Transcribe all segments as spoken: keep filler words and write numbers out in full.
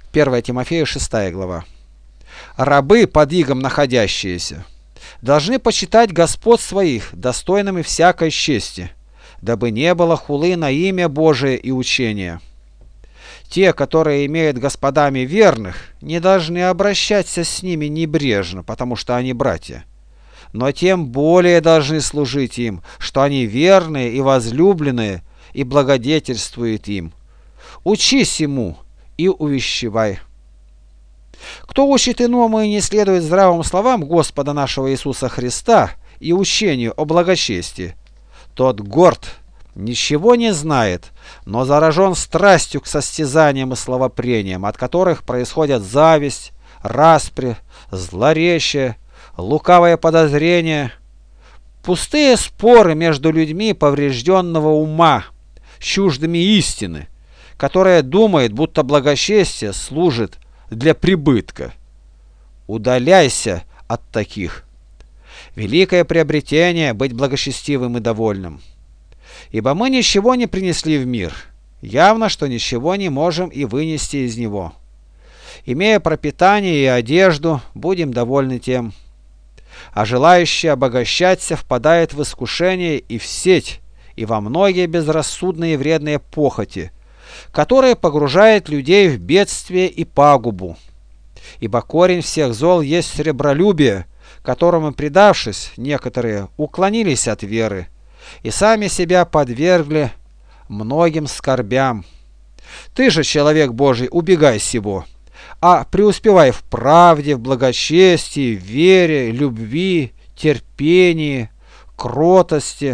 первое Тимофею шестая глава. Рабы, под игом находящиеся, должны почитать господ своих достойными всякой чести, дабы не было хулы на имя Божие и учения. Те, которые имеют господами верных, не должны обращаться с ними небрежно, потому что они братья, но тем более должны служить им, что они верные и возлюбленные, и благодетельствуют им. Учись ему и увещевай. Кто учит иному и не следует здравым словам Господа нашего Иисуса Христа и учению о благочестии, тот горд, ничего не знает, но заражен страстью к состязаниям и словопрениям, от которых происходят зависть, распри, злоречие, лукавое подозрение, пустые споры между людьми поврежденного ума, чуждыми истины, которая думает, будто благочестие служит для прибытка. Удаляйся от таких. Великое приобретение быть благочестивым и довольным. Ибо мы ничего не принесли в мир, явно, что ничего не можем и вынести из него. Имея пропитание и одежду, будем довольны тем. А желающий обогащаться впадает в искушение и в сеть, и во многие безрассудные и вредные похоти, которые погружают людей в бедствие и пагубу. Ибо корень всех зол есть сребролюбие, которому, предавшись, некоторые уклонились от веры и сами себя подвергли многим скорбям. Ты же, человек Божий, убегай сего, а преуспевай в правде, в благочестии, в вере, любви, терпении, кротости.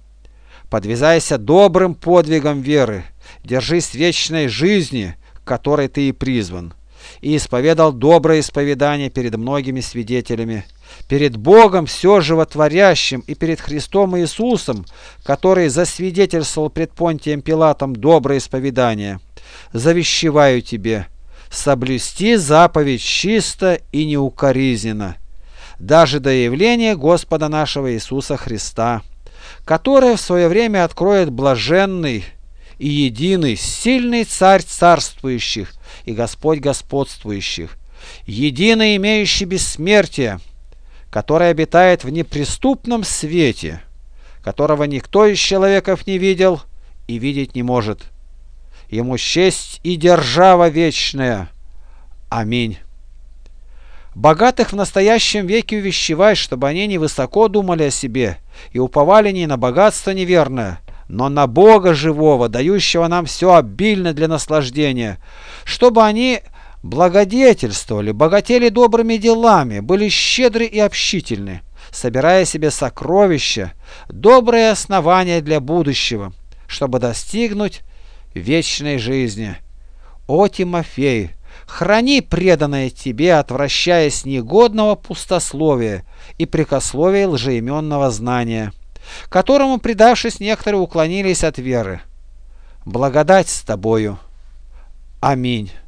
Подвязайся добрым подвигом веры, держись вечной жизни, к которой ты и призван, и исповедал доброе исповедание перед многими свидетелями, перед Богом все животворящим и перед Христом Иисусом, который засвидетельствовал пред Понтием Пилатом доброе исповедание. Завещеваю тебе соблюсти заповедь чисто и неукоризненно, даже до явления Господа нашего Иисуса Христа, который в свое время откроет блаженный и единый, сильный Царь царствующих и Господь господствующих, единый, имеющий бессмертие, который обитает в неприступном свете, которого никто из человеков не видел и видеть не может. Ему честь и держава вечная. Аминь. Богатых в настоящем веке увещевай, чтобы они не высоко думали о себе и уповали не на богатство неверное, но на Бога живого, дающего нам все обильно для наслаждения, чтобы они благодетельствовали, богатели добрыми делами, были щедры и общительны, собирая себе сокровища, добрые основания для будущего, чтобы достигнуть вечной жизни. О, Тимофей, храни преданное тебе, отвращаясь негодного пустословия и прикословия лжеименного знания, которому, предавшись, некоторые уклонились от веры. Благодать с тобою. Аминь.